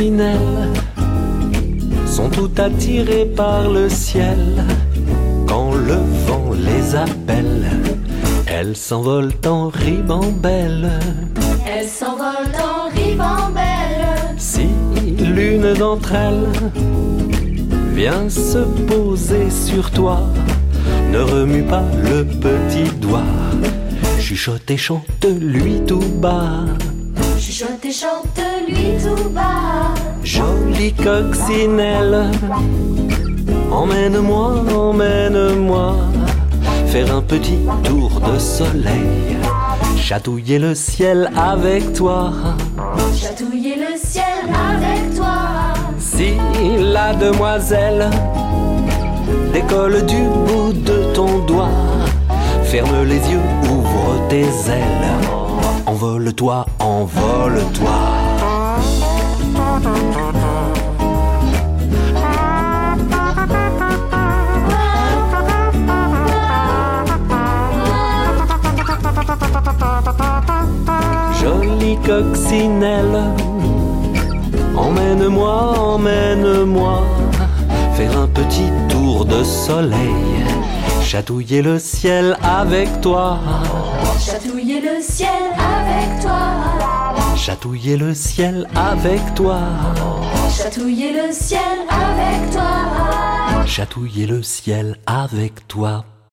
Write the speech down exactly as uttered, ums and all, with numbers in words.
coccinelles sont toutes attirées par le ciel. Quand le vent les appelle, elles s'envolent en ribambelle. Elles s'envolent en ribambelle. Si l'une d'entre elles vient se poser sur toi, ne remue pas le petit doigt, chuchote et chante-lui tout bas. Chuchote et chante-lui tout bas. Jolie coccinelle, emmène-moi, emmène-moi faire un petit tour de soleil, chatouiller le ciel avec toi. Chatouiller le ciel avec toi. Si la demoiselle décolle du bout de ton doigt, ferme les yeux, ouvre tes ailes, envole-toi, envole-toi. Jolie coccinelle, emmène-moi, emmène-moi faire un petit tour de soleil, chatouiller le ciel avec toi. Chatouiller le ciel avec toi. Chatouiller le ciel avec toi. Chatouiller le ciel avec toi. Chatouiller le ciel avec toi.